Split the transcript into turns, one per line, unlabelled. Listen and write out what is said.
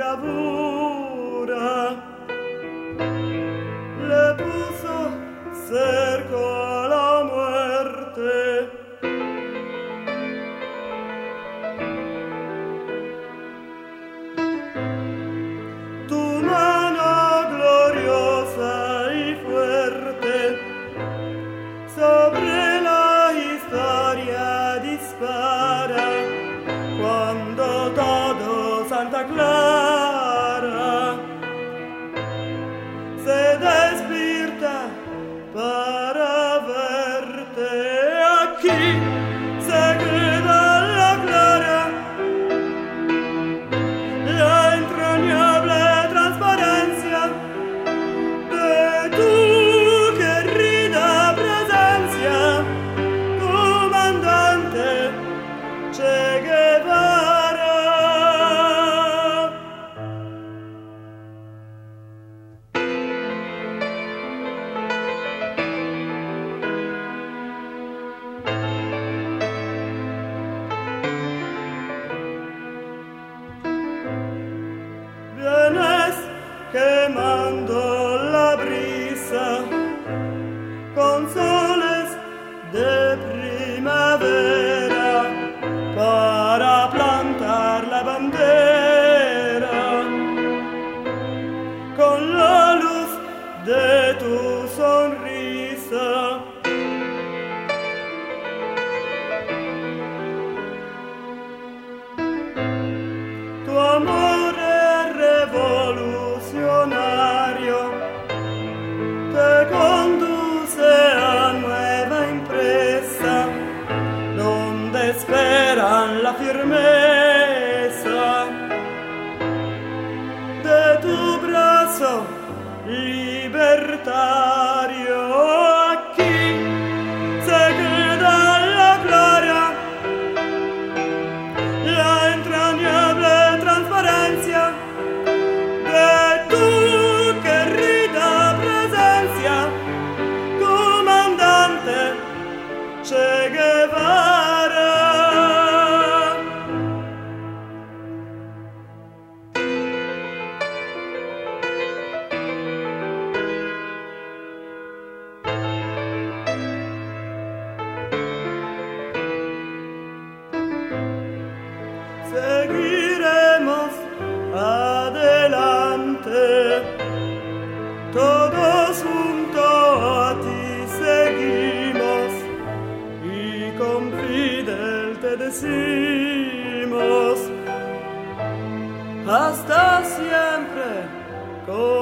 bravura le puso cerco a la muerte. Tu mano gloriosa y fuerte sobre la historia dispara cuando todo Santa Clara se despierta para verte. Aquí se queda la clara, la entrañable transparencia de tu querida presencia, comandante Che Guevara. Vienes quemando la brisa con soles de primavera para plantar la bandera con la luz de tu sonrisa. Tu amor es revolucionario, te conduce a nueva empresa, donde esperan la firmeza de tu brazo libertario. Aquí se queda la clara, la entrañable transparencia de tu querida presencia, comandante Che Guevara. Seguiremos adelante, todos junto a ti seguimos y con Fidel te decimos hasta siempre.